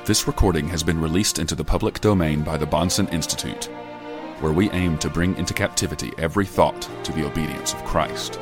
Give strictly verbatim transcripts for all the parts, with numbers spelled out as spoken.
This recording has been released into the public domain by the Bahnsen Institute, where we aim to bring into captivity every thought to the obedience of Christ.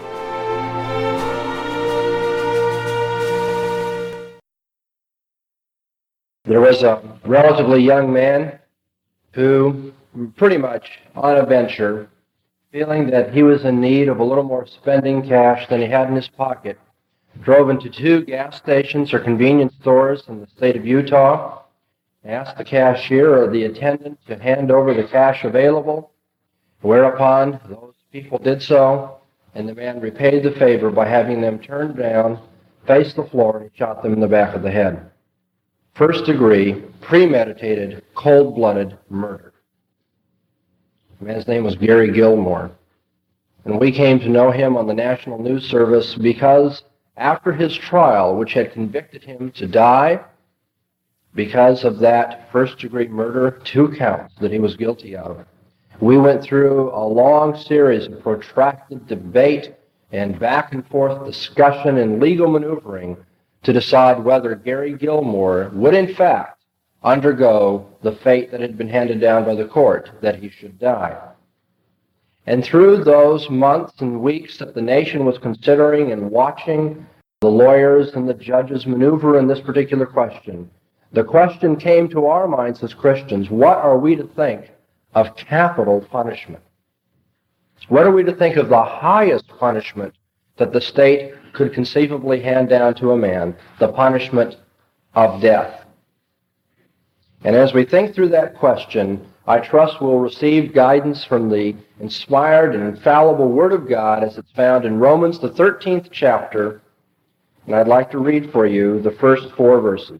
There was a relatively young man who, pretty much on a venture, feeling that he was in need of a little more spending cash than he had in his pocket, drove into two gas stations or convenience stores in the state of Utah, asked the cashier or the attendant to hand over the cash available, whereupon those people did so, and the man repaid the favor by having them turned down, face the floor, and shot them in the back of the head. First degree, premeditated, cold-blooded murder. The man's name was Gary Gilmore, and we came to know him on the National News Service because after his trial, which had convicted him to die because of that first-degree murder, two counts that he was guilty of, we went through a long series of protracted debate and back-and-forth discussion and legal maneuvering to decide whether Gary Gilmore would, in fact, undergo the fate that had been handed down by the court, that he should die. And through those months and weeks that the nation was considering and watching the lawyers and the judges maneuver in this particular question, the question came to our minds as Christians: what are we to think of capital punishment? What are we to think of the highest punishment that the state could conceivably hand down to a man, the punishment of death? And as we think through that question, I trust we'll receive guidance from the inspired and infallible Word of God as it's found in Romans, the thirteenth chapter, and I'd like to read for you the first four verses.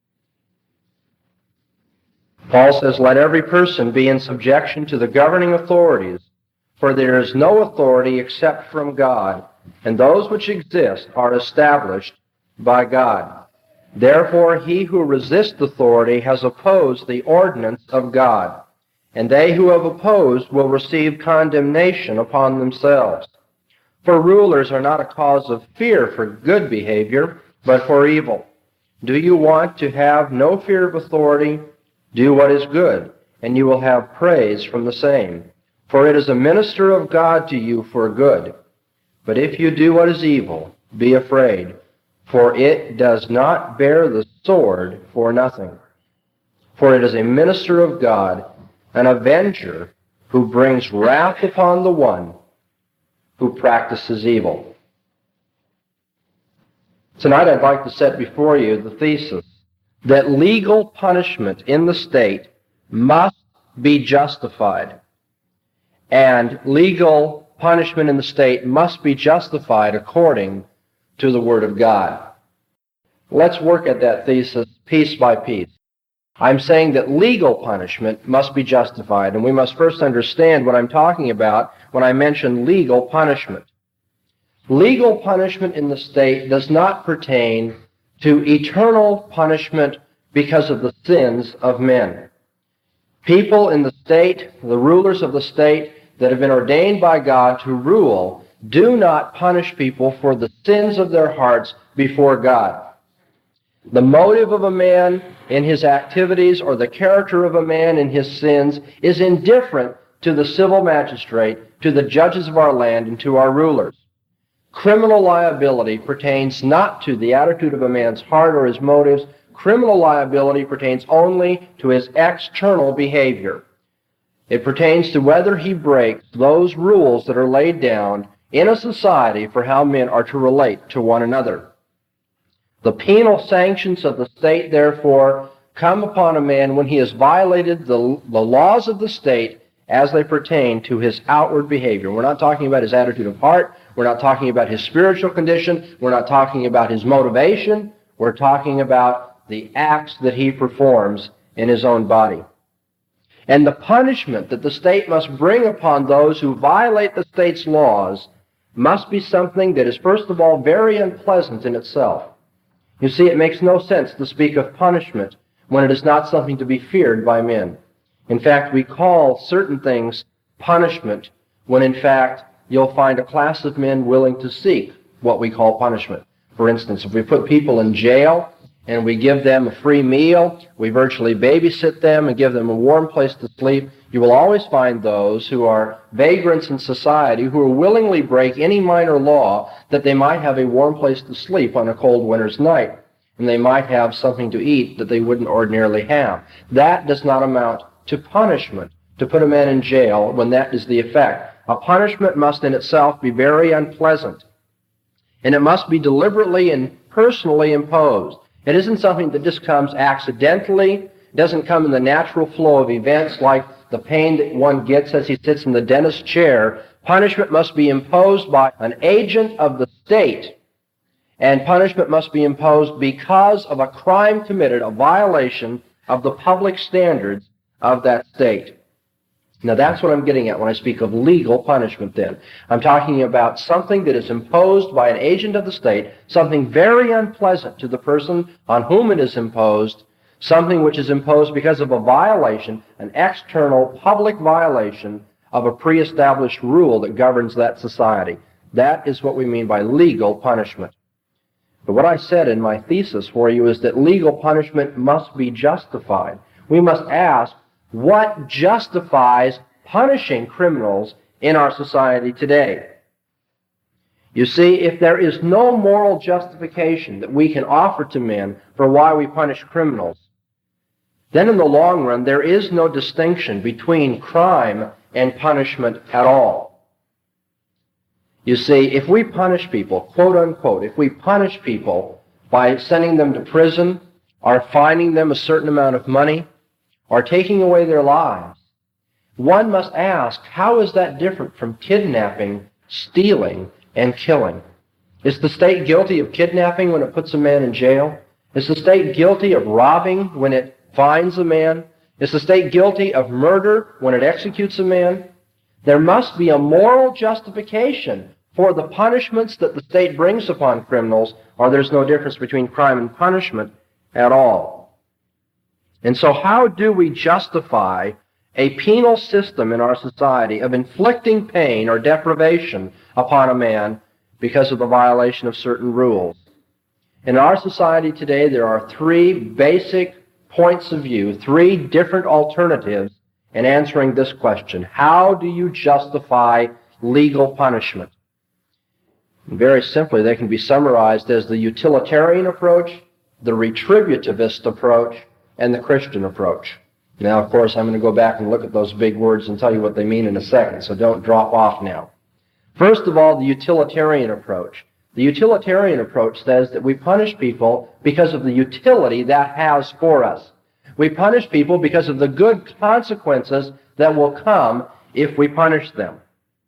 Paul says, "Let every person be in subjection to the governing authorities, for there is no authority except from God, and those which exist are established by God. Therefore he who resists authority has opposed the ordinance of God, and they who have opposed will receive condemnation upon themselves. For rulers are not a cause of fear for good behavior, but for evil. Do you want to have no fear of authority? Do what is good, and you will have praise from the same. For it is a minister of God to you for good. But if you do what is evil, be afraid, for it does not bear the sword for nothing. For it is a minister of God, an avenger who brings wrath upon the one who practices evil." Tonight I'd like to set before you the thesis that legal punishment in the state must be justified, and legal punishment in the state must be justified according to the Word of God. Let's work at that thesis piece by piece. I'm saying that legal punishment must be justified, and we must first understand what I'm talking about when I mention legal punishment. Legal punishment in the state does not pertain to eternal punishment because of the sins of men. People in the state, the rulers of the state that have been ordained by God to rule, do not punish people for the sins of their hearts before God. The motive of a man in his activities or the character of a man in his sins is indifferent to the civil magistrate, to the judges of our land, and to our rulers. Criminal liability pertains not to the attitude of a man's heart or his motives. Criminal liability pertains only to his external behavior. It pertains to whether he breaks those rules that are laid down in a society for how men are to relate to one another. The penal sanctions of the state, therefore, come upon a man when he has violated the, the laws of the state as they pertain to his outward behavior. We're not talking about his attitude of heart. We're not talking about his spiritual condition. We're not talking about his motivation. We're talking about the acts that he performs in his own body. And the punishment that the state must bring upon those who violate the state's laws must be something that is, first of all, very unpleasant in itself. You see, it makes no sense to speak of punishment when it is not something to be feared by men. In fact, we call certain things punishment when, in fact, you'll find a class of men willing to seek what we call punishment. For instance, if we put people in jail and we give them a free meal, we virtually babysit them and give them a warm place to sleep, you will always find those who are vagrants in society who will willingly break any minor law that they might have a warm place to sleep on a cold winter's night, and they might have something to eat that they wouldn't ordinarily have. That does not amount to punishment, to put a man in jail when that is the effect. A punishment must in itself be very unpleasant, and it must be deliberately and personally imposed. It isn't something that just comes accidentally. It doesn't come in the natural flow of events like the pain that one gets as he sits in the dentist's chair. Punishment must be imposed by an agent of the state, and punishment must be imposed because of a crime committed, a violation of the public standards of that state. Now that's what I'm getting at when I speak of legal punishment then. I'm talking about something that is imposed by an agent of the state, something very unpleasant to the person on whom it is imposed, something which is imposed because of a violation, an external public violation of a pre-established rule that governs that society. That is what we mean by legal punishment. But what I said in my thesis for you is that legal punishment must be justified. We must ask, what justifies punishing criminals in our society today? You see, if there is no moral justification that we can offer to men for why we punish criminals, then in the long run there is no distinction between crime and punishment at all. You see, if we punish people, quote unquote, if we punish people by sending them to prison or fining them a certain amount of money, or taking away their lives, one must ask, how is that different from kidnapping, stealing, and killing? Is the state guilty of kidnapping when it puts a man in jail? Is the state guilty of robbing when it fines a man? Is the state guilty of murder when it executes a man? There must be a moral justification for the punishments that the state brings upon criminals, or there's no difference between crime and punishment at all. And so how do we justify a penal system in our society of inflicting pain or deprivation upon a man because of the violation of certain rules? In our society today, there are three basic points of view, three different alternatives in answering this question. How do you justify legal punishment? And very simply, they can be summarized as the utilitarian approach, the retributivist approach, and the Christian approach. Now, of course, I'm going to go back and look at those big words and tell you what they mean in a second, so don't drop off now. First of all, the utilitarian approach. The utilitarian approach says that we punish people because of the utility that has for us. We punish people because of the good consequences that will come if we punish them.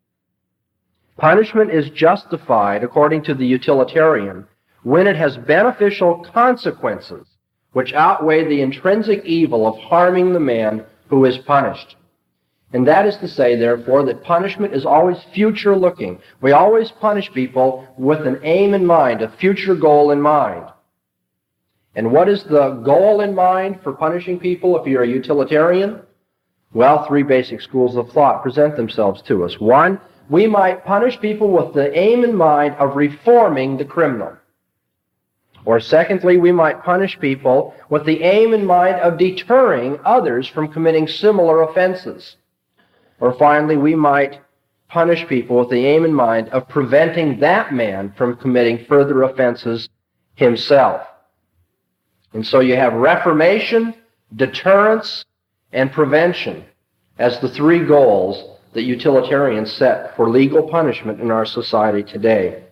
Punishment is justified, according to the utilitarian, when it has beneficial consequences which outweigh the intrinsic evil of harming the man who is punished. And that is to say, therefore, that punishment is always future-looking. We always punish people with an aim in mind, a future goal in mind. And what is the goal in mind for punishing people if you're a utilitarian? Well, three basic schools of thought present themselves to us. One, we might punish people with the aim in mind of reforming the criminal. Or secondly, we might punish people with the aim in mind of deterring others from committing similar offenses. Or finally, we might punish people with the aim in mind of preventing that man from committing further offenses himself. And so you have reformation, deterrence, and prevention as the three goals that utilitarians set for legal punishment in our society today.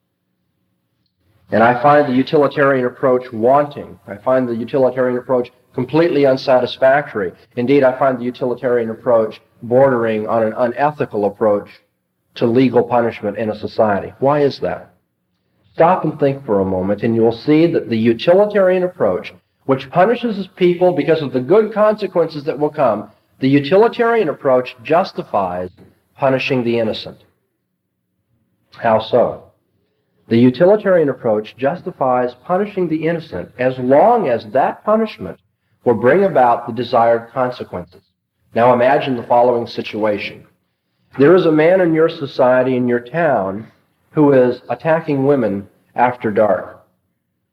And I find the utilitarian approach wanting. I find the utilitarian approach completely unsatisfactory. Indeed, I find the utilitarian approach bordering on an unethical approach to legal punishment in a society. Why is that? Stop and think for a moment, and you'll see that the utilitarian approach, which punishes people because of the good consequences that will come, the utilitarian approach justifies punishing the innocent. How so? The utilitarian approach justifies punishing the innocent as long as that punishment will bring about the desired consequences. Now imagine the following situation. There is a man in your society, in your town, who is attacking women after dark.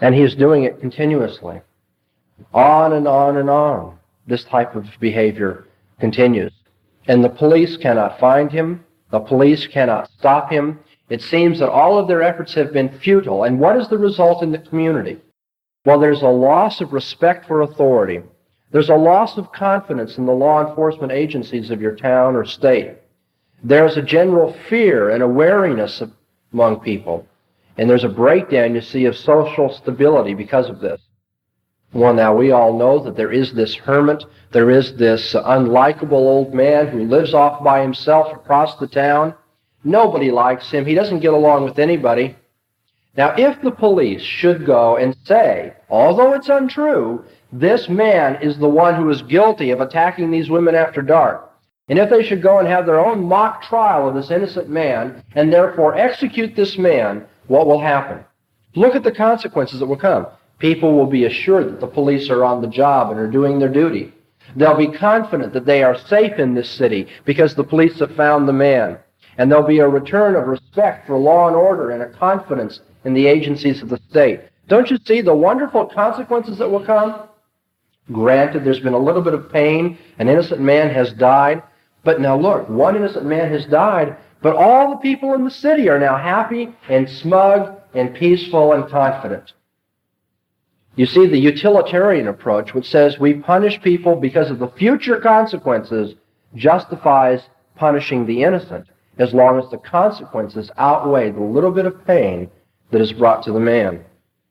And he is doing it continuously. On and on and on. This type of behavior continues. And the police cannot find him. The police cannot stop him. It seems that all of their efforts have been futile. And what is the result in the community? Well, there's a loss of respect for authority. There's a loss of confidence in the law enforcement agencies of your town or state. There's a general fear and a wariness among people. And there's a breakdown, you see, of social stability because of this. Well, now, we all know that there is this hermit, there is this unlikable old man who lives off by himself across the town. Nobody likes him. He doesn't get along with anybody. Now, if the police should go and say, although it's untrue, this man is the one who is guilty of attacking these women after dark, and if they should go and have their own mock trial of this innocent man, and therefore execute this man, what will happen? Look at the consequences that will come. People will be assured that the police are on the job and are doing their duty. They'll be confident that they are safe in this city because the police have found the man. And there'll be a return of respect for law and order and a confidence in the agencies of the state. Don't you see the wonderful consequences that will come? Granted, there's been a little bit of pain. An innocent man has died. But now look, one innocent man has died, but all the people in the city are now happy and smug and peaceful and confident. You see, the utilitarian approach, which says we punish people because of the future consequences, justifies punishing the innocent as long as the consequences outweigh the little bit of pain that is brought to the man.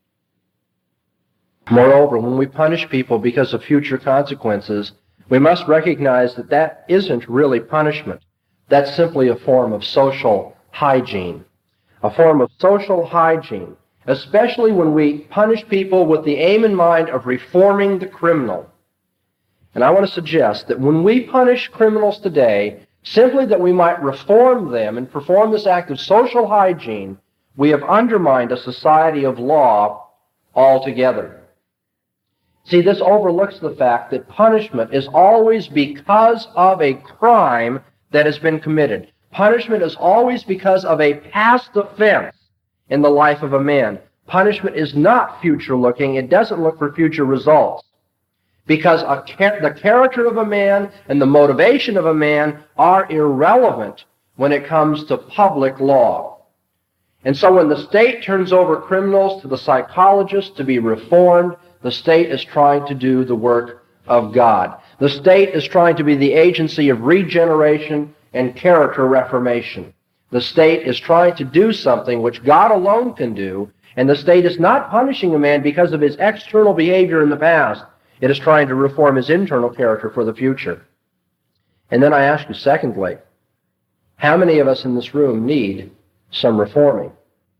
Moreover, when we punish people because of future consequences, we must recognize that that isn't really punishment. That's simply a form of social hygiene. A form of social hygiene, especially when we punish people with the aim in mind of reforming the criminal. And I want to suggest that when we punish criminals today, simply that we might reform them and perform this act of social hygiene, we have undermined a society of law altogether. See, this overlooks the fact that punishment is always because of a crime that has been committed. Punishment is always because of a past offense in the life of a man. Punishment is not future-looking. It doesn't look for future results. Because a char- the character of a man and the motivation of a man are irrelevant when it comes to public law. And so when the state turns over criminals to the psychologists to be reformed, the state is trying to do the work of God. The state is trying to be the agency of regeneration and character reformation. The state is trying to do something which God alone can do, and the state is not punishing a man because of his external behavior in the past. It is trying to reform his internal character for the future. And then I ask you, secondly, how many of us in this room need some reforming?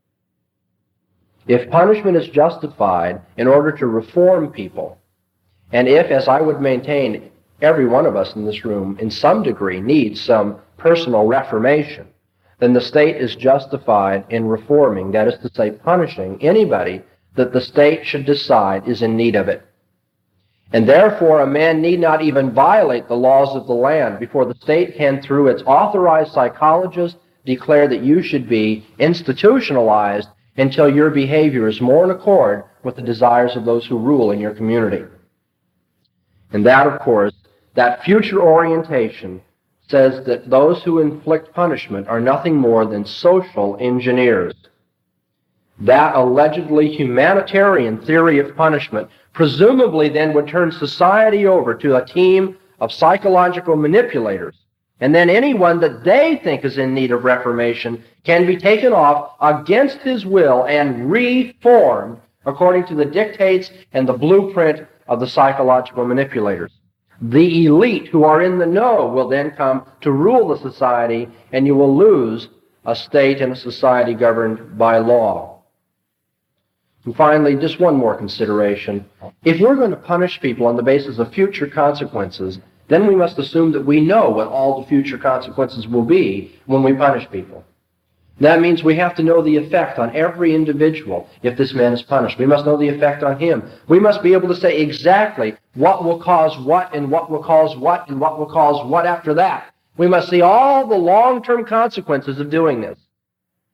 If punishment is justified in order to reform people, and if, as I would maintain, every one of us in this room in some degree needs some personal reformation, then the state is justified in reforming, that is to say, punishing anybody that the state should decide is in need of it. And therefore, a man need not even violate the laws of the land before the state can, through its authorized psychologist, declare that you should be institutionalized until your behavior is more in accord with the desires of those who rule in your community. And that, of course, that future orientation says that those who inflict punishment are nothing more than social engineers. That allegedly humanitarian theory of punishment presumably then would turn society over to a team of psychological manipulators. And then anyone that they think is in need of reformation can be taken off against his will and reformed according to the dictates and the blueprint of the psychological manipulators. The elite who are in the know will then come to rule the society, and you will lose a state and a society governed by law. And finally, just one more consideration. If we're going to punish people on the basis of future consequences, then we must assume that we know what all the future consequences will be when we punish people. That means we have to know the effect on every individual if this man is punished. We must know the effect on him. We must be able to say exactly what will cause what and what will cause what and what will cause what after that. We must see all the long-term consequences of doing this.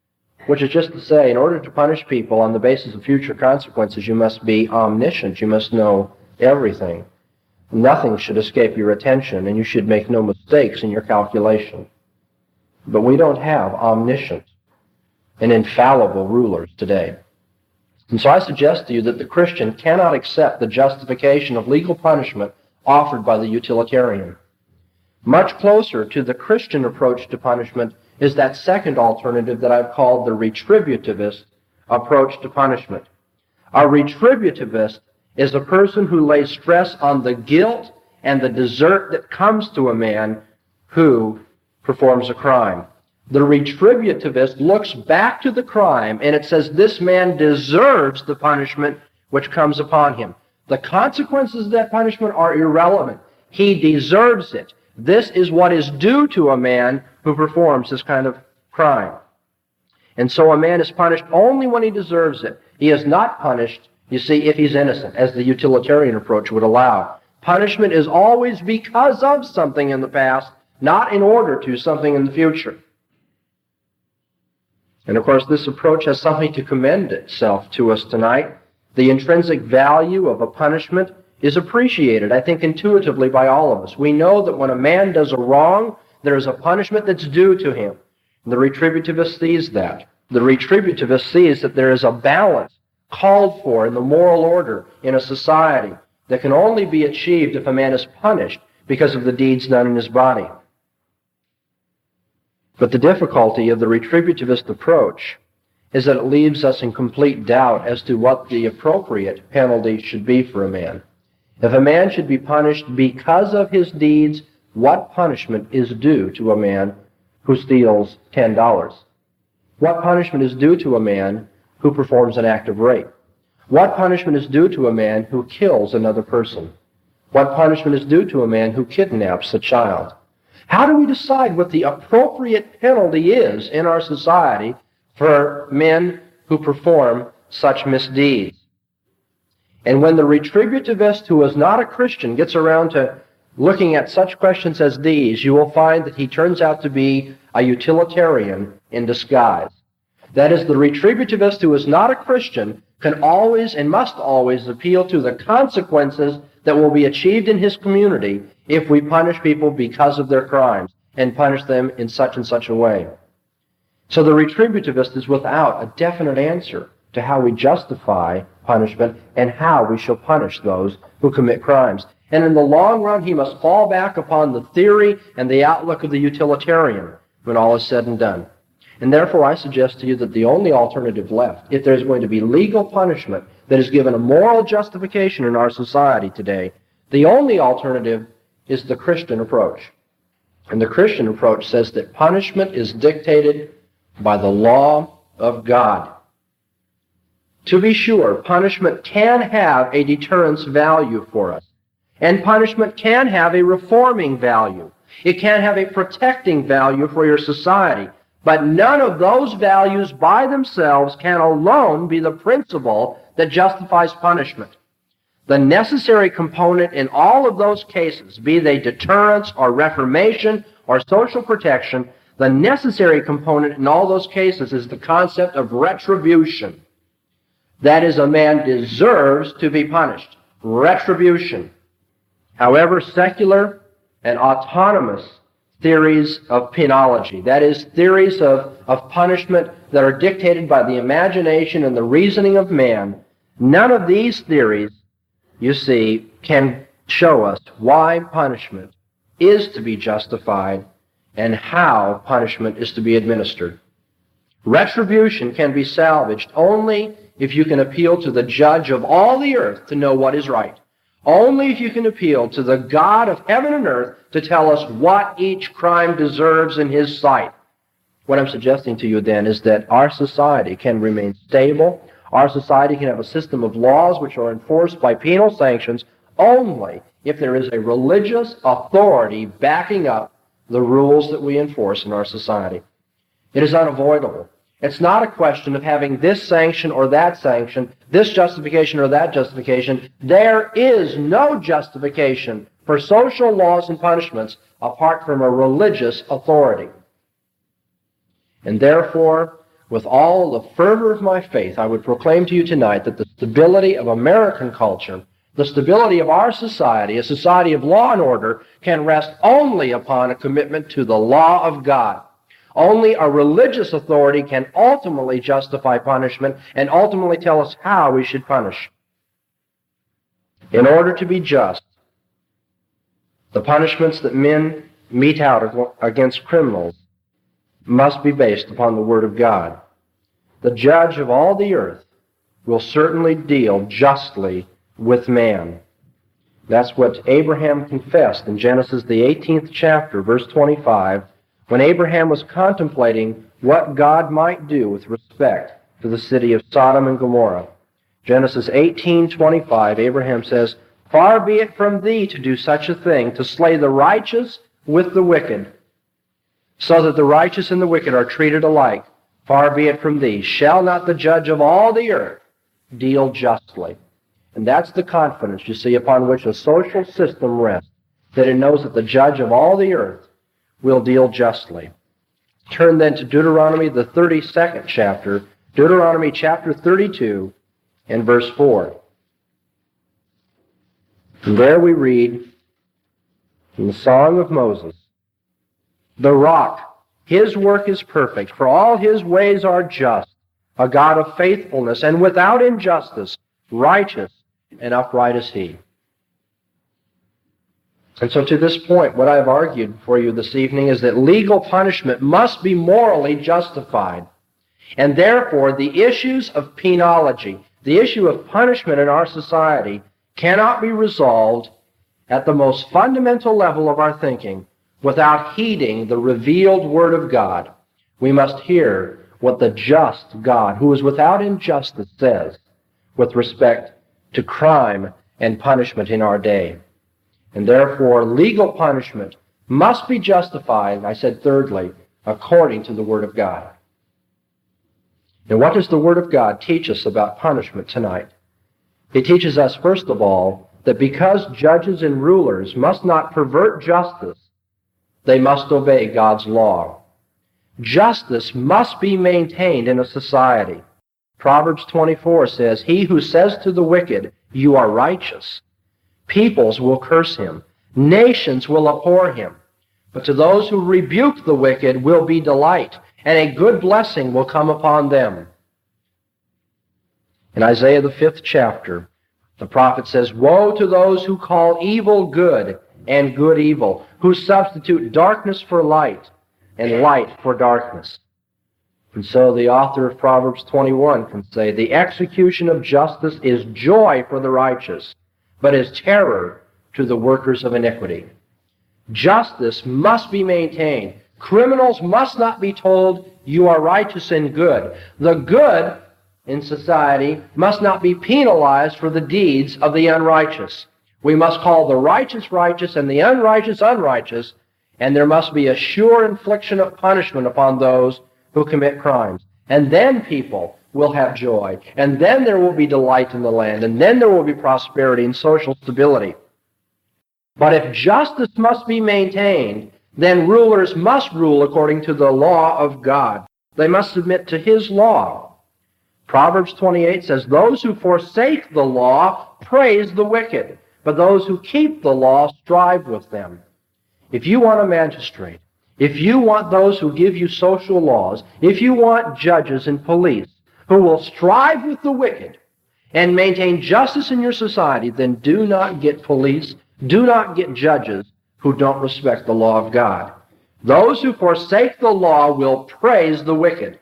which is just to say, in order to punish people on the basis of future consequences, you must be omniscient. You must know everything. Nothing should escape your attention, and you should make no mistakes in your calculation. But we don't have omniscient and infallible rulers today. And so I suggest to you that the Christian cannot accept the justification of legal punishment offered by the utilitarian. Much closer to the Christian approach to punishment is that second alternative that I've called the retributivist approach to punishment. A retributivist is a person who lays stress on the guilt and the desert that comes to a man who performs a crime. The retributivist looks back to the crime and it says this man deserves the punishment which comes upon him. The consequences of that punishment are irrelevant. He deserves it. This is what is due to a man who performs this kind of crime. And so a man is punished only when he deserves it. He is not punished, you see, if he's innocent, as the utilitarian approach would allow. Punishment is always because of something in the past, not in order to something in the future. And of course, this approach has something to commend itself to us tonight. The intrinsic value of a punishment is appreciated, I think, intuitively by all of us. We know that when a man does a wrong, there is a punishment that's due to him. And the retributivist sees that. The retributivist sees that there is a balance called for in the moral order in a society that can only be achieved if a man is punished because of the deeds done in his body. But the difficulty of the retributivist approach is that it leaves us in complete doubt as to what the appropriate penalty should be for a man. If a man should be punished because of his deeds, what punishment is due to a man who steals ten dollars? What punishment is due to a man who performs an act of rape? What punishment is due to a man who kills another person? What punishment is due to a man who kidnaps a child? How do we decide what the appropriate penalty is in our society for men who perform such misdeeds? And when the retributivist who is not a Christian gets around to looking at such questions as these, you will find that he turns out to be a utilitarian in disguise. That is, the retributivist who is not a Christian can always and must always appeal to the consequences that will be achieved in his community if we punish people because of their crimes and punish them in such and such a way. So the retributivist is without a definite answer to how we justify punishment and how we shall punish those who commit crimes. And in the long run, he must fall back upon the theory and the outlook of the utilitarian when all is said and done. And therefore, I suggest to you that the only alternative left, if there's going to be legal punishment that is given a moral justification in our society today, the only alternative is the Christian approach. And the Christian approach says that punishment is dictated by the law of God. To be sure, punishment can have a deterrence value for us. And punishment can have a reforming value. It can have a protecting value for your society. But none of those values by themselves can alone be the principle that justifies punishment. The necessary component in all of those cases, be they deterrence or reformation or social protection, the necessary component in all those cases is the concept of retribution. That is, a man deserves to be punished. Retribution. However, secular and autonomous theories of penology, that is, theories of, of punishment that are dictated by the imagination and the reasoning of man, none of these theories, you see, can show us why punishment is to be justified and how punishment is to be administered. Retribution can be salvaged only if you can appeal to the judge of all the earth to know what is right. Only if you can appeal to the God of heaven and earth to tell us what each crime deserves in his sight. What I'm suggesting to you then is that our society can remain stable. Our society can have a system of laws which are enforced by penal sanctions only if there is a religious authority backing up the rules that we enforce in our society. It is unavoidable. It's not a question of having this sanction or that sanction, this justification or that justification. There is no justification for social laws and punishments apart from a religious authority. And therefore, with all the fervor of my faith, I would proclaim to you tonight that the stability of American culture, the stability of our society, a society of law and order, can rest only upon a commitment to the law of God. Only a religious authority can ultimately justify punishment and ultimately tell us how we should punish. In order to be just, the punishments that men mete out against criminals must be based upon the Word of God. The judge of all the earth will certainly deal justly with man. That's what Abraham confessed in Genesis, the eighteenth chapter, verse twenty-five, when Abraham was contemplating what God might do with respect to the city of Sodom and Gomorrah. Genesis eighteen twenty-five, Abraham says, "Far be it from thee to do such a thing, to slay the righteous with the wicked, so that the righteous and the wicked are treated alike. Far be it from thee. Shall not the judge of all the earth deal justly?" And that's the confidence, you see, upon which a social system rests, that it knows that the judge of all the earth will deal justly. Turn then to Deuteronomy, the thirty-second chapter, Deuteronomy chapter thirty-two and verse four. And there we read in the Song of Moses, "The rock, his work is perfect, for all his ways are just, a God of faithfulness and without injustice, righteous and upright is he." And so to this point, what I've argued for you this evening is that legal punishment must be morally justified. And therefore, the issues of penology, the issue of punishment in our society, cannot be resolved at the most fundamental level of our thinking without heeding the revealed Word of God. We must hear what the just God, who is without injustice, says with respect to crime and punishment in our day. And therefore, legal punishment must be justified, I said thirdly, according to the Word of God. Now, what does the Word of God teach us about punishment tonight? It teaches us, first of all, that because judges and rulers must not pervert justice, they must obey God's law. Justice must be maintained in a society. Proverbs twenty-four says, "He who says to the wicked, 'You are righteous,' peoples will curse him, nations will abhor him. But to those who rebuke the wicked will be delight, and a good blessing will come upon them." In Isaiah the fifth chapter, the prophet says, "Woe to those who call evil good and good evil, who substitute darkness for light and light for darkness." And so the author of Proverbs twenty-one can say, "The execution of justice is joy for the righteous, but is terror to the workers of iniquity." Justice must be maintained. Criminals must not be told, "You are righteous and good." The good in society must not be penalized for the deeds of the unrighteous. We must call the righteous righteous and the unrighteous unrighteous, and there must be a sure infliction of punishment upon those who commit crimes. And then people will have joy, and then there will be delight in the land, and then there will be prosperity and social stability. But if justice must be maintained, then rulers must rule according to the law of God. They must submit to His law. Proverbs twenty-eight says, "Those who forsake the law praise the wicked, but those who keep the law strive with them." If you want a magistrate, if you want those who give you social laws, if you want judges and police who will strive with the wicked and maintain justice in your society, then do not get police, do not get judges who don't respect the law of God. Those who forsake the law will praise the wicked.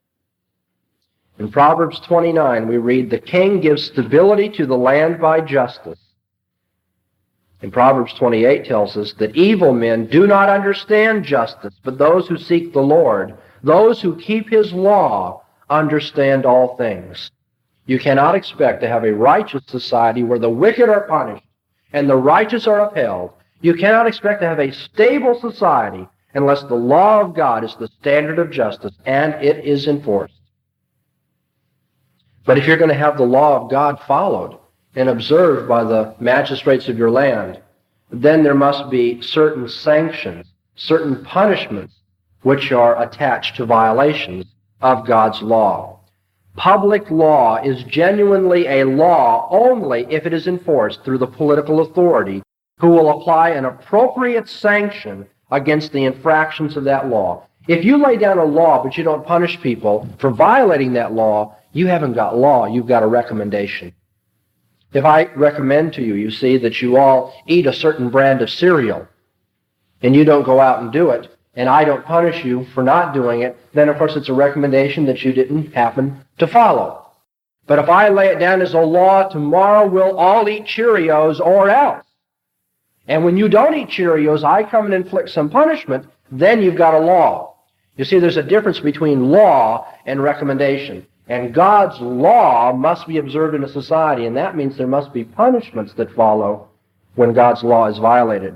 In Proverbs twenty-nine, we read, "The king gives stability to the land by justice." And Proverbs twenty-eight tells us that evil men do not understand justice, but those who seek the Lord, those who keep His law, understand all things. You cannot expect to have a righteous society where the wicked are punished and the righteous are upheld. You cannot expect to have a stable society unless the law of God is the standard of justice and it is enforced. But if you're going to have the law of God followed and observed by the magistrates of your land, then there must be certain sanctions, certain punishments which are attached to violations of God's law. Public law is genuinely a law only if it is enforced through the political authority who will apply an appropriate sanction against the infractions of that law. If you lay down a law but you don't punish people for violating that law, you haven't got law, you've got a recommendation. If I recommend to you, you see, that you all eat a certain brand of cereal, and you don't go out and do it, and I don't punish you for not doing it, then of course it's a recommendation that you didn't happen to follow. But if I lay it down as a law, tomorrow we'll all eat Cheerios or else. And when you don't eat Cheerios, I come and inflict some punishment, then you've got a law. You see, there's a difference between law and recommendation. And God's law must be observed in a society, and that means there must be punishments that follow when God's law is violated.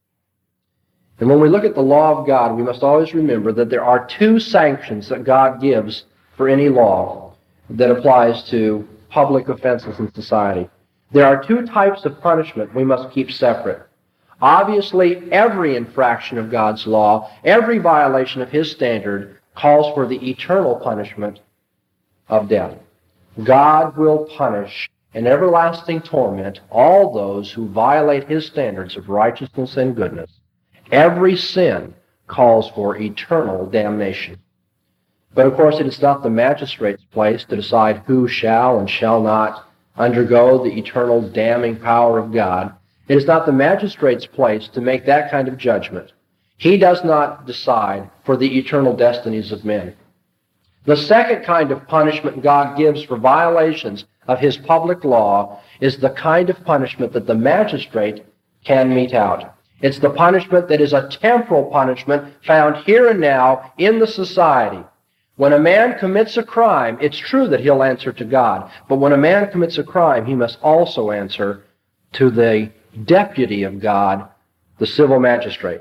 And when we look at the law of God, we must always remember that there are two sanctions that God gives for any law that applies to public offenses in society. There are two types of punishment we must keep separate. Obviously, every infraction of God's law, every violation of His standard, calls for the eternal punishment of death. God will punish in everlasting torment all those who violate His standards of righteousness and goodness. Every sin calls for eternal damnation. But of course, it is not the magistrate's place to decide who shall and shall not undergo the eternal damning power of God. It is not the magistrate's place to make that kind of judgment. He does not decide for the eternal destinies of men. The second kind of punishment God gives for violations of His public law is the kind of punishment that the magistrate can mete out. It's the punishment that is a temporal punishment found here and now in the society. When a man commits a crime, it's true that he'll answer to God. But when a man commits a crime, he must also answer to the deputy of God, the civil magistrate.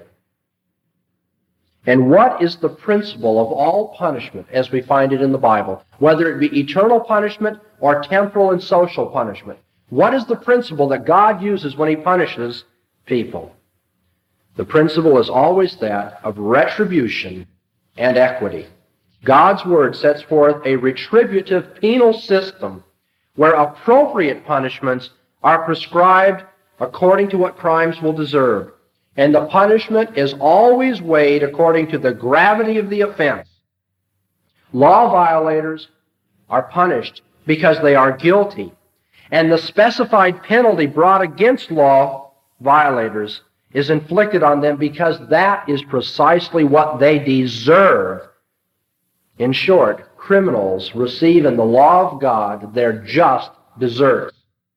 And what is the principle of all punishment as we find it in the Bible, whether it be eternal punishment or temporal and social punishment? What is the principle that God uses when He punishes people? The principle is always that of retribution and equity. God's Word sets forth a retributive penal system where appropriate punishments are prescribed according to what crimes will deserve. And the punishment is always weighed according to the gravity of the offense. Law violators are punished because they are guilty. And the specified penalty brought against law violators is inflicted on them because that is precisely what they deserve. In short, criminals receive in the law of God their just deserts.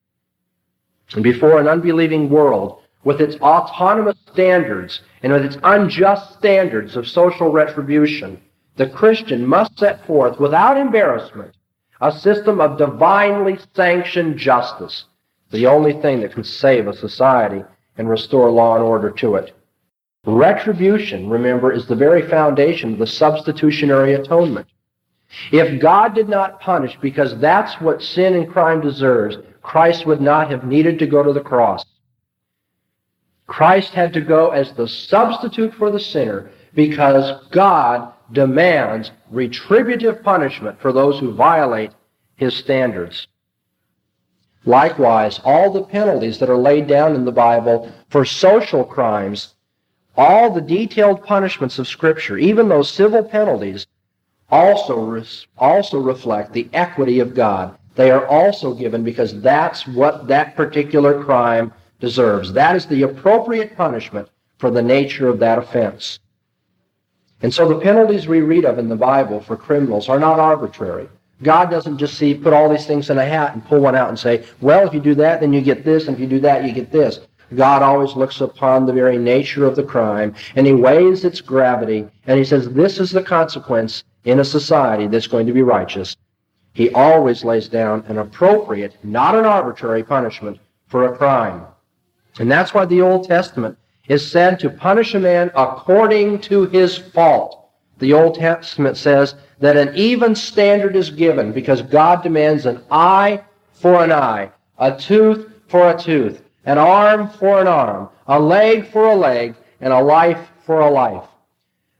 And before an unbelieving world, with its autonomous standards and with its unjust standards of social retribution, the Christian must set forth without embarrassment a system of divinely sanctioned justice, the only thing that can save a society and restore law and order to it. Retribution, remember, is the very foundation of the substitutionary atonement. If God did not punish because that's what sin and crime deserves, Christ would not have needed to go to the cross. Christ had to go as the substitute for the sinner because God demands retributive punishment for those who violate His standards. Likewise, all the penalties that are laid down in the Bible for social crimes, all the detailed punishments of Scripture, even those civil penalties, also, res- also reflect the equity of God. They are also given because that's what that particular crime deserves. That is the appropriate punishment for the nature of that offense. And so the penalties we read of in the Bible for criminals are not arbitrary. God doesn't just see, put all these things in a hat and pull one out and say, well, if you do that, then you get this, and if you do that, you get this. God always looks upon the very nature of the crime, and He weighs its gravity, and He says, this is the consequence in a society that's going to be righteous. He always lays down an appropriate, not an arbitrary punishment for a crime. And that's why the Old Testament is said to punish a man according to his fault. The Old Testament says that an even standard is given because God demands an eye for an eye, a tooth for a tooth, an arm for an arm, a leg for a leg, and a life for a life.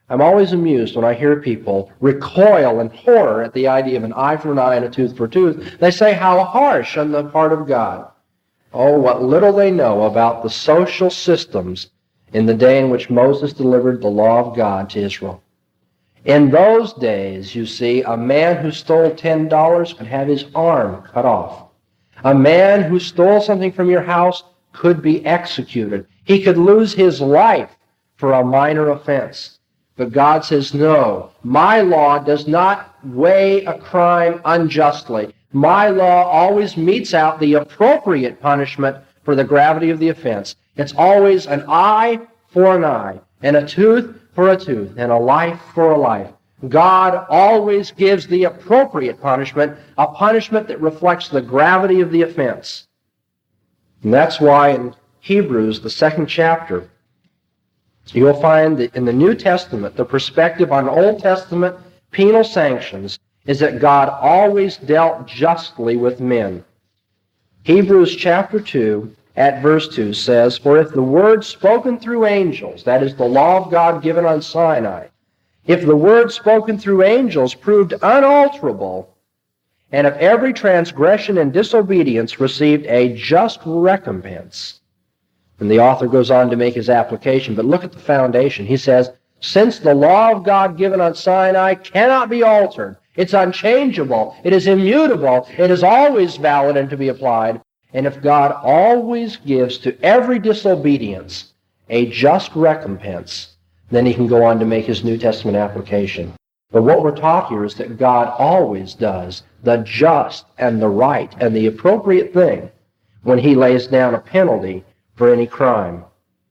I'm always amused when I hear people recoil in horror at the idea of an eye for an eye and a tooth for a tooth. They say, how harsh on the part of God. Oh, what little they know about the social systems in the day in which Moses delivered the law of God to Israel. In those days, you see, a man who stole ten dollars could have his arm cut off. A man who stole something from your house could be executed. He could lose his life for a minor offense. But God says, no, my law does not weigh a crime unjustly. My law always metes out the appropriate punishment for the gravity of the offense. It's always an eye for an eye, and a tooth for a tooth, and a life for a life. God always gives the appropriate punishment, a punishment that reflects the gravity of the offense. And that's why in Hebrews, the second chapter, you'll find that in the New Testament, the perspective on Old Testament penal sanctions is that God always dealt justly with men. Hebrews chapter two, at verse two says, for if the word spoken through angels, that is the law of God given on Sinai, if the word spoken through angels proved unalterable, and if every transgression and disobedience received a just recompense. And the author goes on to make his application, but look at the foundation. He says, since the law of God given on Sinai cannot be altered, it's unchangeable, it is immutable, it is always valid and to be applied, and if God always gives to every disobedience a just recompense, then he can go on to make his New Testament application. But what we're taught here is that God always does the just and the right and the appropriate thing when he lays down a penalty for any crime.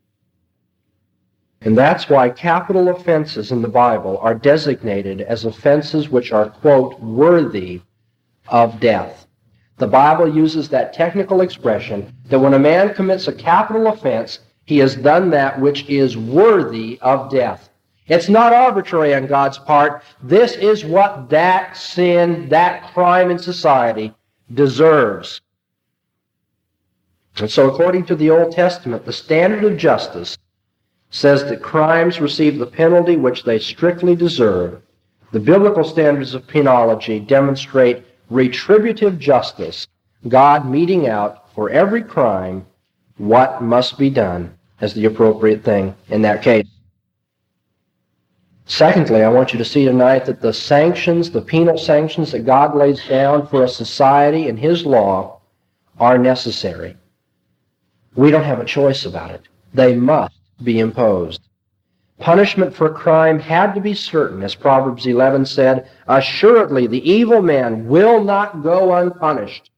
And that's why capital offenses in the Bible are designated as offenses which are, quote, worthy of death. The Bible uses that technical expression that when a man commits a capital offense, he has done that which is worthy of death. It's not arbitrary on God's part. This is what that sin, that crime in society deserves. And so according to the Old Testament, the standard of justice says that crimes receive the penalty which they strictly deserve. The biblical standards of penology demonstrate retributive justice, God meting out for every crime what must be done as the appropriate thing in that case. Secondly, I want you to see tonight that the sanctions, the penal sanctions that God lays down for a society in his law are necessary. We don't have a choice about it. They must be imposed. Punishment for crime had to be certain, as Proverbs eleven said, assuredly the evil man will not go unpunished.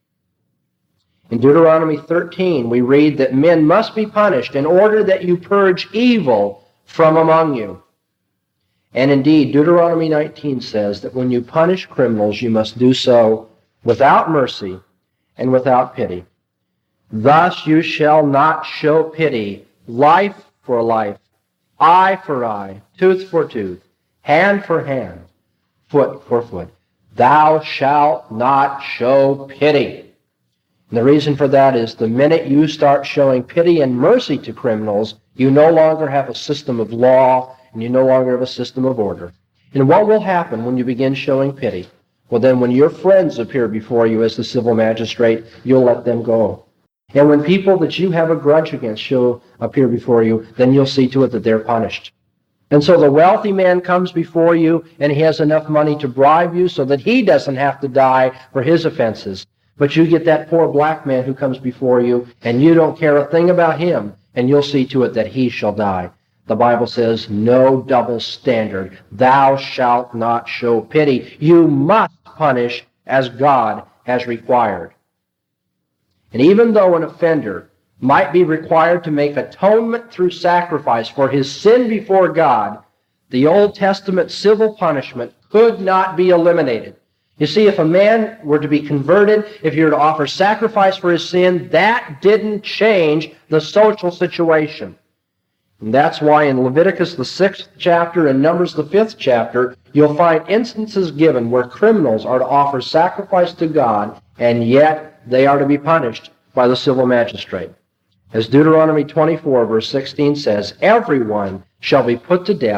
In Deuteronomy thirteen, we read that men must be punished in order that you purge evil from among you. And indeed, Deuteronomy nineteen says that when you punish criminals, you must do so without mercy and without pity. Thus you shall not show pity, life for life, eye for eye, tooth for tooth, hand for hand, foot for foot. Thou shalt not show pity. And the reason for that is the minute you start showing pity and mercy to criminals, you no longer have a system of law and you no longer have a system of order. And what will happen when you begin showing pity? Well, then when your friends appear before you as the civil magistrate, you'll let them go. And when people that you have a grudge against shall appear before you, then you'll see to it that they're punished. And so the wealthy man comes before you, and he has enough money to bribe you so that he doesn't have to die for his offenses. But you get that poor black man who comes before you, and you don't care a thing about him, and you'll see to it that he shall die. The Bible says, no double standard. Thou shalt not show pity. You must punish as God has required. And even though an offender might be required to make atonement through sacrifice for his sin before God, the Old Testament civil punishment could not be eliminated. You see, if a man were to be converted, if you were to offer sacrifice for his sin, that didn't change the social situation. And that's why in Leviticus the sixth chapter and Numbers the fifth chapter, you'll find instances given where criminals are to offer sacrifice to God, and yet they are to be punished by the civil magistrate. As Deuteronomy twenty-four, verse sixteen says, everyone shall be put to death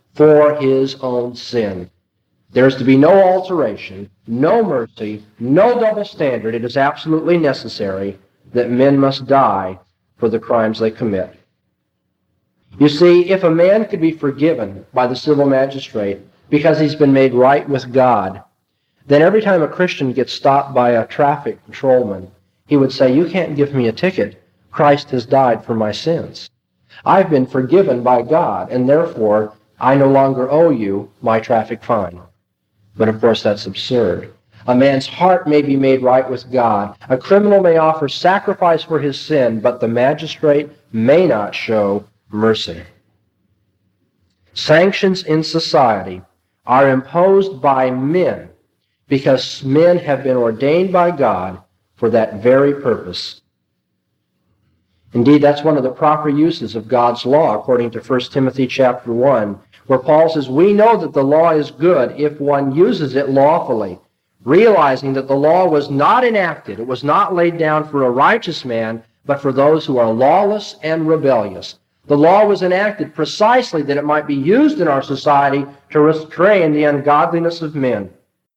for his own sin. There is to be no alteration, no mercy, no double standard. It is absolutely necessary that men must die for the crimes they commit. You see, if a man could be forgiven by the civil magistrate because he's been made right with God, then every time a Christian gets stopped by a traffic patrolman, he would say, "You can't give me a ticket. Christ has died for my sins. I've been forgiven by God, and therefore I no longer owe you my traffic fine." But of course that's absurd. A man's heart may be made right with God. A criminal may offer sacrifice for his sin, but the magistrate may not show mercy. Sanctions in society are imposed by men because men have been ordained by God for that very purpose. Indeed, that's one of the proper uses of God's law, according to First Timothy chapter one, where Paul says, "We know that the law is good if one uses it lawfully," realizing that the law was not enacted, it was not laid down for a righteous man, but for those who are lawless and rebellious. The law was enacted precisely that it might be used in our society to restrain the ungodliness of men.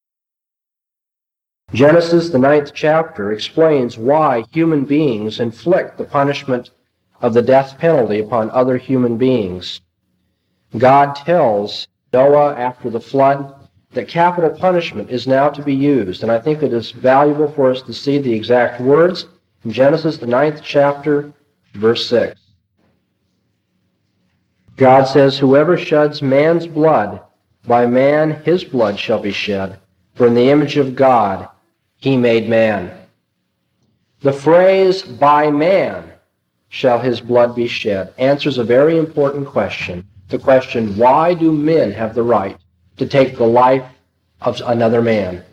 Genesis, the ninth chapter, explains why human beings inflict the punishment of the death penalty upon other human beings. God tells Noah after the flood that capital punishment is now to be used, and I think it is valuable for us to see the exact words in Genesis, the ninth chapter, verse six. God says, "Whoever sheds man's blood, by man his blood shall be shed, for in the image of God he made man." The phrase, "by man shall his blood be shed," answers a very important question. The question, why do men have the right to take the life of another man?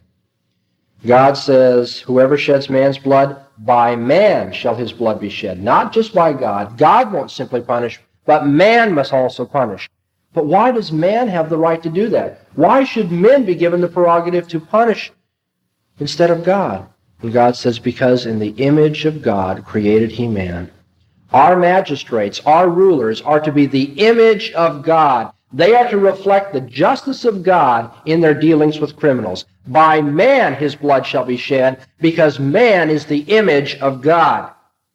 God says, "Whoever sheds man's blood, by man shall his blood be shed." Not just by God. God won't simply punish, but man must also punish. But why does man have the right to do that? Why should men be given the prerogative to punish instead of God? And God says, because in the image of God created he man. Our magistrates, our rulers, are to be the image of God. They are to reflect the justice of God in their dealings with criminals. By man his blood shall be shed, because man is the image of God.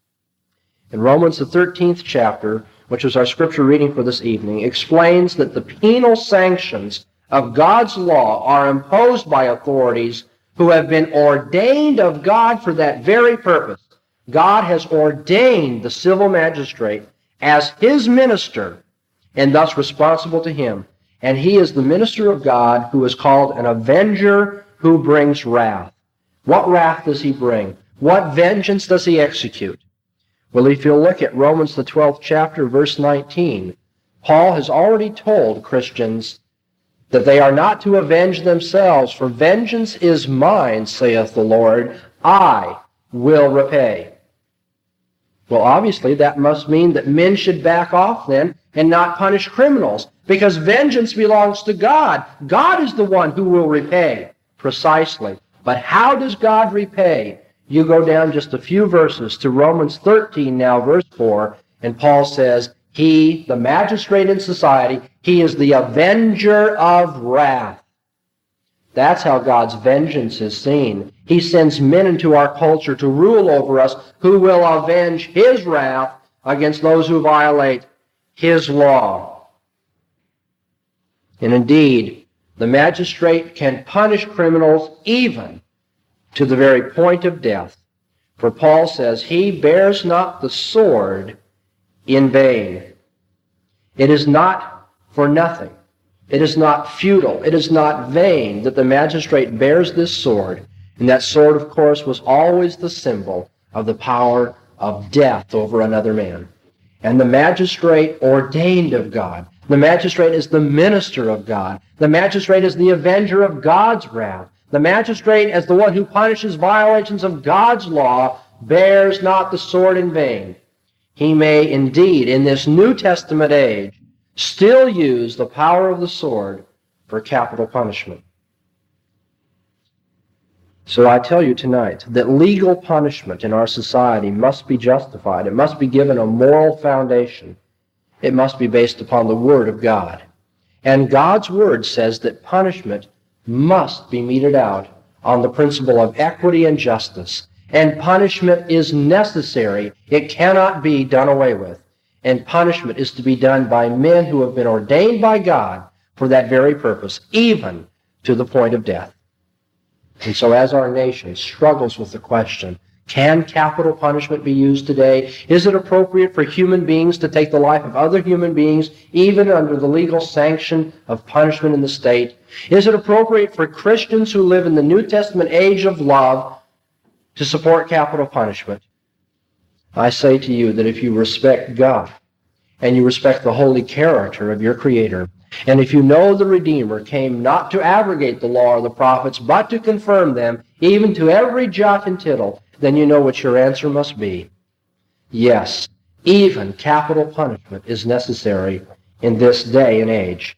In Romans, the thirteenth chapter, which is our scripture reading for this evening, explains that the penal sanctions of God's law are imposed by authorities who have been ordained of God for that very purpose. God has ordained the civil magistrate as his minister and thus responsible to him. And he is the minister of God who is called an avenger who brings wrath. What wrath does he bring? What vengeance does he execute? Well, if you'll look at Romans, the twelfth chapter, verse nineteen, Paul has already told Christians that they are not to avenge themselves, for vengeance is mine, saith the Lord, I will repay. Well, obviously, that must mean that men should back off then and not punish criminals, because vengeance belongs to God. God is the one who will repay, precisely. But how does God repay? You go down just a few verses to Romans thirteen now, verse four, and Paul says, he, the magistrate in society, he is the avenger of wrath. That's how God's vengeance is seen. He sends men into our culture to rule over us who will avenge his wrath against those who violate his law. And indeed, the magistrate can punish criminals even to the very point of death. For Paul says, he bears not the sword in vain. It is not for nothing. It is not futile. It is not vain that the magistrate bears this sword. And that sword, of course, was always the symbol of the power of death over another man. And the magistrate ordained of God. The magistrate is the minister of God. The magistrate is the avenger of God's wrath. The magistrate, as the one who punishes violations of God's law, bears not the sword in vain. He may indeed, in this New Testament age, still use the power of the sword for capital punishment. So I tell you tonight that legal punishment in our society must be justified. It must be given a moral foundation. It must be based upon the Word of God. And God's Word says that punishment must be meted out on the principle of equity and justice. And punishment is necessary. It cannot be done away with. And punishment is to be done by men who have been ordained by God for that very purpose, even to the point of death. And so as our nation struggles with the question, can capital punishment be used today? Is it appropriate for human beings to take the life of other human beings, even under the legal sanction of punishment in the state? Is it appropriate for Christians who live in the New Testament age of love to support capital punishment? I say to you that if you respect God, and you respect the holy character of your Creator, and if you know the Redeemer came not to abrogate the law or the prophets, but to confirm them, even to every jot and tittle, then you know what your answer must be. Yes, even capital punishment is necessary in this day and age.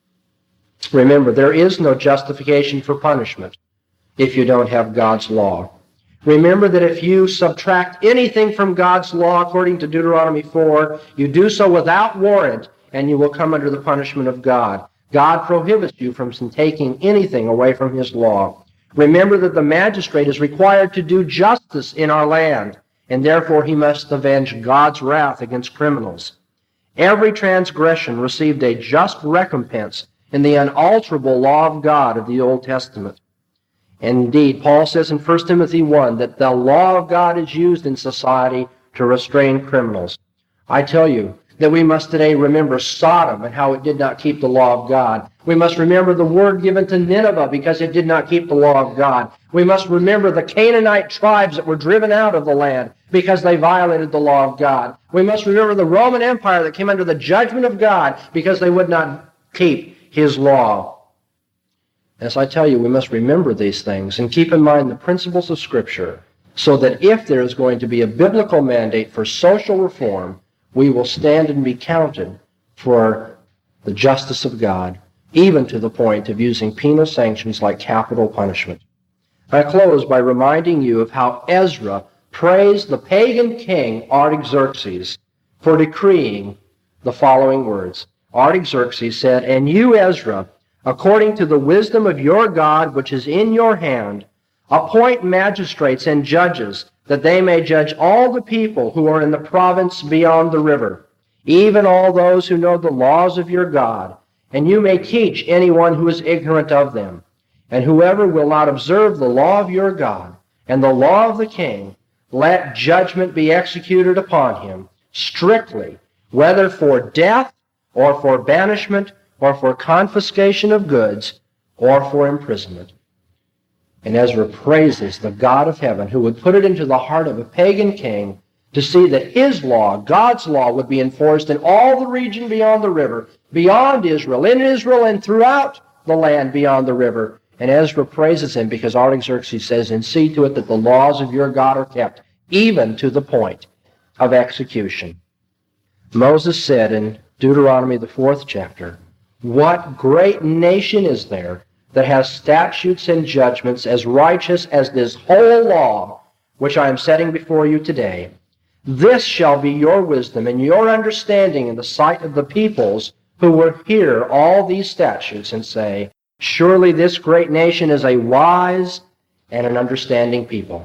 Remember, there is no justification for punishment if you don't have God's law. Remember that if you subtract anything from God's law, according to Deuteronomy four, you do so without warrant, and you will come under the punishment of God. God prohibits you from taking anything away from His law. Remember that the magistrate is required to do justice in our land, and therefore he must avenge God's wrath against criminals. Every transgression received a just recompense in the unalterable law of God of the Old Testament. Indeed, Paul says in First Timothy one that the law of God is used in society to restrain criminals. I tell you that we must today remember Sodom and how it did not keep the law of God. We must remember the word given to Nineveh because it did not keep the law of God. We must remember the Canaanite tribes that were driven out of the land because they violated the law of God. We must remember the Roman Empire that came under the judgment of God because they would not keep His law. As I tell you, we must remember these things and keep in mind the principles of Scripture so that if there is going to be a biblical mandate for social reform, we will stand and be counted for the justice of God, even to the point of using penal sanctions like capital punishment. I close by reminding you of how Ezra praised the pagan king Artaxerxes for decreeing the following words. Artaxerxes said, "And you, Ezra, according to the wisdom of your God which is in your hand, appoint magistrates and judges, that they may judge all the people who are in the province beyond the river, even all those who know the laws of your God, and you may teach anyone who is ignorant of them. And whoever will not observe the law of your God and the law of the king, let judgment be executed upon him strictly, whether for death or for banishment or for confiscation of goods or for imprisonment." And Ezra praises the God of heaven who would put it into the heart of a pagan king to see that his law, God's law, would be enforced in all the region beyond the river, beyond Israel, in Israel, and throughout the land beyond the river. And Ezra praises him because Artaxerxes says, "And see to it that the laws of your God are kept, even to the point of execution." Moses said in Deuteronomy, the fourth chapter, "What great nation is there that has statutes and judgments as righteous as this whole law which I am setting before you today? This shall be your wisdom and your understanding in the sight of the peoples who will hear all these statutes and say, surely this great nation is a wise and an understanding people."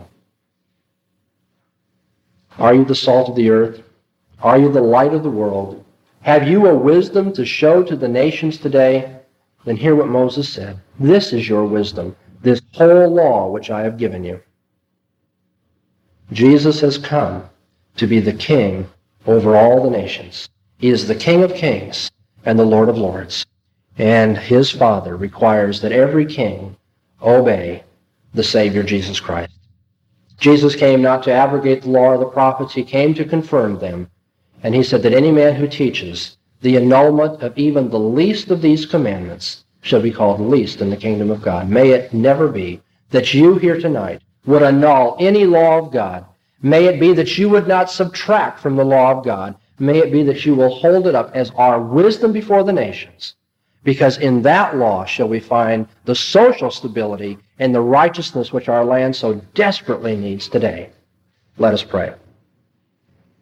Are you the salt of the earth? Are you the light of the world? Have you a wisdom to show to the nations today? Then hear what Moses said. This is your wisdom, this whole law which I have given you. Jesus has come to be the king over all the nations. He is the King of kings and the Lord of lords. And his Father requires that every king obey the Savior Jesus Christ. Jesus came not to abrogate the law or the prophets. He came to confirm them. And he said that any man who teaches the annulment of even the least of these commandments shall be called least in the kingdom of God. May it never be that you here tonight would annul any law of God. May it be that you would not subtract from the law of God. May it be that you will hold it up as our wisdom before the nations, because in that law shall we find the social stability and the righteousness which our land so desperately needs today. Let us pray.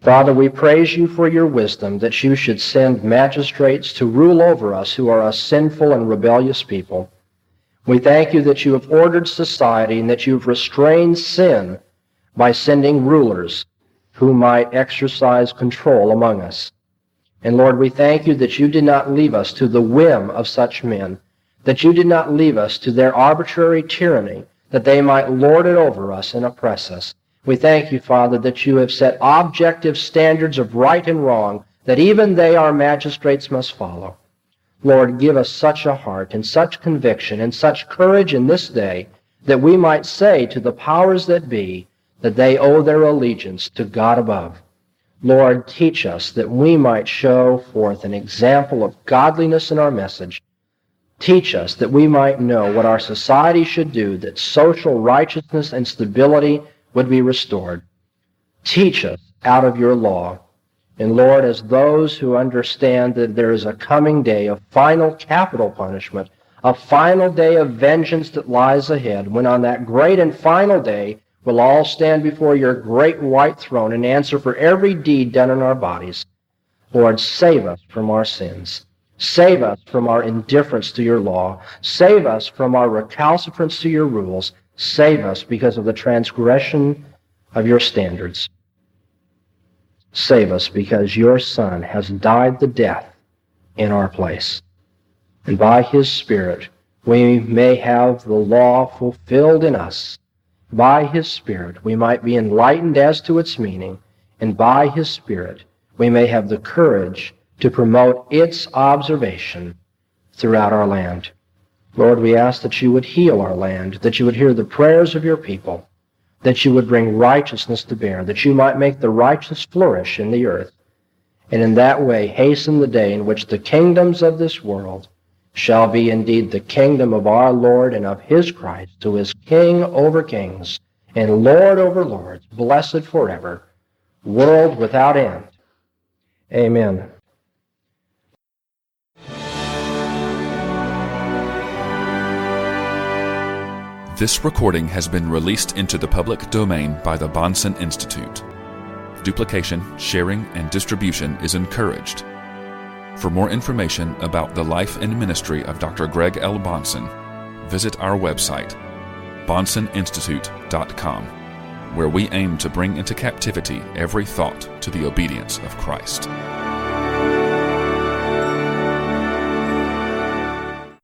Father, we praise you for your wisdom that you should send magistrates to rule over us who are a sinful and rebellious people. We thank you that you have ordered society and that you have restrained sin by sending rulers who might exercise control among us. And Lord, we thank you that you did not leave us to the whim of such men, that you did not leave us to their arbitrary tyranny, that they might lord it over us and oppress us. We thank you, Father, that you have set objective standards of right and wrong, that even they, our magistrates, must follow. Lord, give us such a heart and such conviction and such courage in this day that we might say to the powers that be that they owe their allegiance to God above. Lord, teach us that we might show forth an example of godliness in our message. Teach us that we might know what our society should do, that social righteousness and stability would be restored. Teach us out of your law. And Lord, as those who understand that there is a coming day of final capital punishment, a final day of vengeance that lies ahead, when on that great and final day we'll all stand before your great white throne and answer for every deed done in our bodies. Lord, save us from our sins. Save us from our indifference to your law. Save us from our recalcitrance to your rules. Save us because of the transgression of your standards. Save us because your Son has died the death in our place. And by his Spirit, we may have the law fulfilled in us. By his Spirit, we might be enlightened as to its meaning. And by his Spirit, we may have the courage to promote its observation throughout our land. Lord, we ask that you would heal our land, that you would hear the prayers of your people, that you would bring righteousness to bear, that you might make the righteous flourish in the earth, and in that way hasten the day in which the kingdoms of this world shall be indeed the kingdom of our Lord and of his Christ, who is King over kings and Lord over lords, blessed forever, world without end. Amen. This recording has been released into the public domain by the Bahnsen Institute. Duplication, sharing, and distribution is encouraged. For more information about the life and ministry of Doctor Greg L. Bahnsen, visit our website, bahnsen institute dot com, where we aim to bring into captivity every thought to the obedience of Christ.